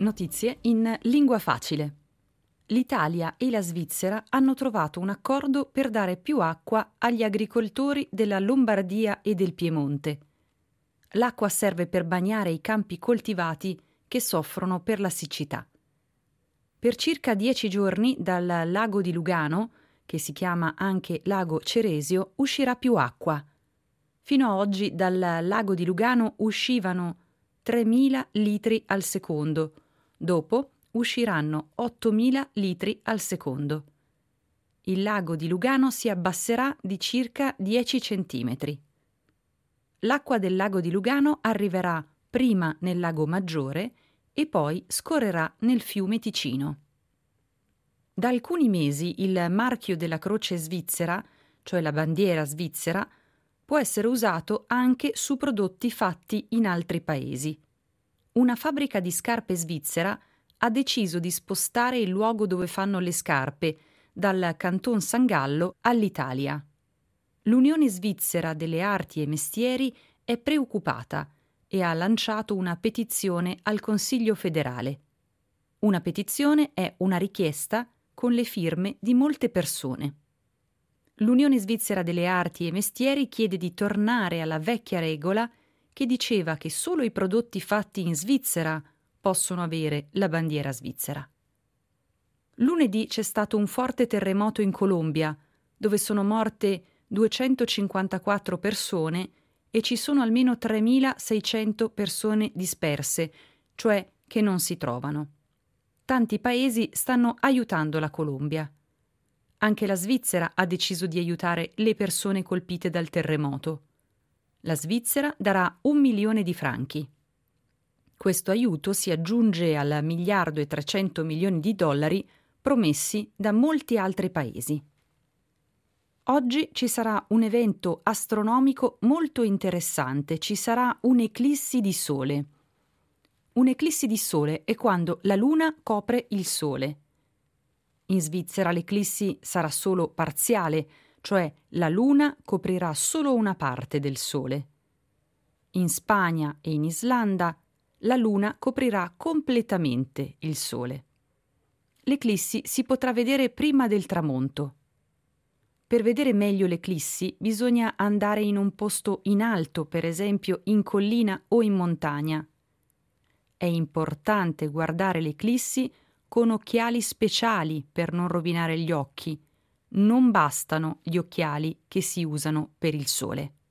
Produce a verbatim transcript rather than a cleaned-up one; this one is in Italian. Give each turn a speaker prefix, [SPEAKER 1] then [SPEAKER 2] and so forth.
[SPEAKER 1] Notizie in lingua facile. L'Italia e la Svizzera hanno trovato un accordo per dare più acqua agli agricoltori della Lombardia e del Piemonte. L'acqua serve per bagnare i campi coltivati che soffrono per la siccità. Per circa dieci giorni dal lago di Lugano, che si chiama anche lago Ceresio, uscirà più acqua. Fino a oggi dal lago di Lugano uscivano tremila litri al secondo, dopo usciranno ottomila litri al secondo. Il lago di Lugano si abbasserà di circa dieci centimetri. L'acqua del lago di Lugano arriverà prima nel lago Maggiore e poi scorrerà nel fiume Ticino. Da alcuni mesi il marchio della Croce Svizzera, cioè la bandiera svizzera, può essere usato anche su prodotti fatti in altri paesi. Una fabbrica di scarpe svizzera ha deciso di spostare il luogo dove fanno le scarpe dal Canton San Gallo all'Italia. L'Unione Svizzera delle Arti e Mestieri è preoccupata e ha lanciato una petizione al Consiglio federale. Una petizione è una richiesta con le firme di molte persone. L'Unione Svizzera delle Arti e Mestieri chiede di tornare alla vecchia regola che diceva che solo i prodotti fatti in Svizzera possono avere la bandiera svizzera. Lunedì c'è stato un forte terremoto in Colombia, dove sono morte duecentocinquantaquattro persone e ci sono almeno tremilaseicento persone disperse, cioè che non si trovano. Tanti paesi stanno aiutando la Colombia. Anche la Svizzera ha deciso di aiutare le persone colpite dal terremoto. La Svizzera darà un milione di franchi. Questo aiuto si aggiunge al miliardo e trecento milioni di dollari promessi da molti altri paesi. Oggi ci sarà un evento astronomico molto interessante, ci sarà un'eclissi di sole. Un'eclissi di sole è quando la luna copre il sole. In Svizzera l'eclissi sarà solo parziale, cioè la luna coprirà solo una parte del sole. In Spagna e in Islanda la luna coprirà completamente il sole. L'eclissi si potrà vedere prima del tramonto. Per vedere meglio l'eclissi bisogna andare in un posto in alto, per esempio in collina o in montagna. È importante guardare l'eclissi con occhiali speciali per non rovinare gli occhi. Non bastano gli occhiali che si usano per il sole.